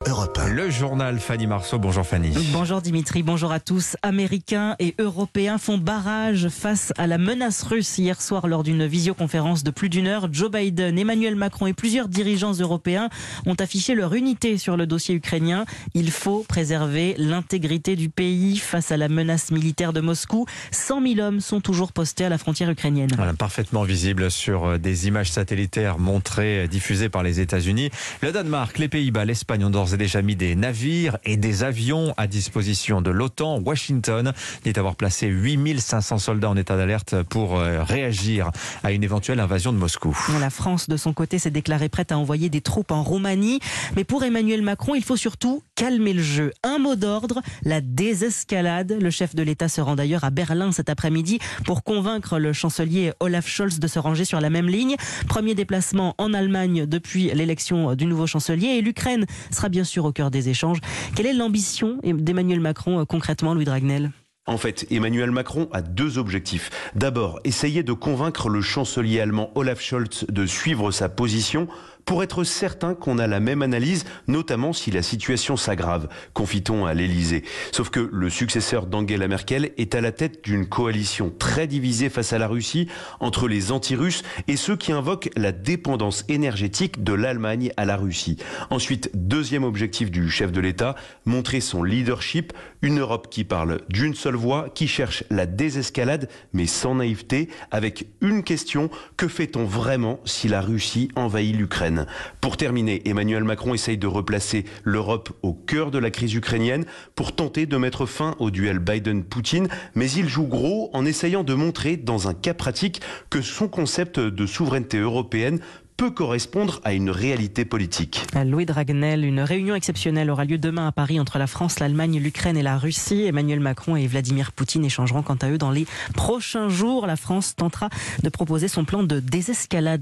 Europe 1. Le journal Fanny Marceau. Bonjour Fanny. Bonjour Dimitri, bonjour à tous. Américains et Européens font barrage face à la menace russe. Hier soir, lors d'une visioconférence de plus d'une heure, Joe Biden, Emmanuel Macron et plusieurs dirigeants européens ont affiché leur unité sur le dossier ukrainien. Il faut préserver l'intégrité du pays face à la menace militaire de Moscou. 100 000 hommes sont toujours postés à la frontière ukrainienne. Voilà, parfaitement visible sur des images satellitaires diffusées par les États-Unis. Le Danemark, les Pays-Bas, l'Espagne ont d'ores et déjà mis des navires et des avions à disposition de l'OTAN. Washington dit avoir placé 8500 soldats en état d'alerte pour réagir à une éventuelle invasion de Moscou. La France, de son côté, s'est déclarée prête à envoyer des troupes en Roumanie. Mais pour Emmanuel Macron, il faut surtout calmer le jeu. Un mot d'ordre, la désescalade. Le chef de l'État se rend d'ailleurs à Berlin cet après-midi pour convaincre le chancelier Olaf Scholz de se ranger sur la même ligne. Premier déplacement en Allemagne depuis l'élection du nouveau chancelier. Et l'Ukraine sera bien sûr au cœur des échanges. Quelle est l'ambition d'Emmanuel Macron concrètement, Louis Dragnel ? En fait, Emmanuel Macron a deux objectifs. D'abord, essayer de convaincre le chancelier allemand Olaf Scholz de suivre sa position pour être certain qu'on a la même analyse, notamment si la situation s'aggrave, confie-t-on à l'Élysée. Sauf que le successeur d'Angela Merkel est à la tête d'une coalition très divisée face à la Russie, entre les anti-russes et ceux qui invoquent la dépendance énergétique de l'Allemagne à la Russie. Ensuite, deuxième objectif du chef de l'État, montrer son leadership, une Europe qui parle d'une seule voix, qui cherche la désescalade, mais sans naïveté, avec une question: que fait-on vraiment si la Russie envahit l'Ukraine ? Pour terminer, Emmanuel Macron essaye de replacer l'Europe au cœur de la crise ukrainienne pour tenter de mettre fin au duel Biden-Poutine, mais il joue gros en essayant de montrer dans un cas pratique que son concept de souveraineté européenne peut correspondre à une réalité politique. Louis Dragnel, une réunion exceptionnelle aura lieu demain à Paris entre la France, l'Allemagne, l'Ukraine et la Russie. Emmanuel Macron et Vladimir Poutine échangeront quant à eux dans les prochains jours. La France tentera de proposer son plan de désescalade.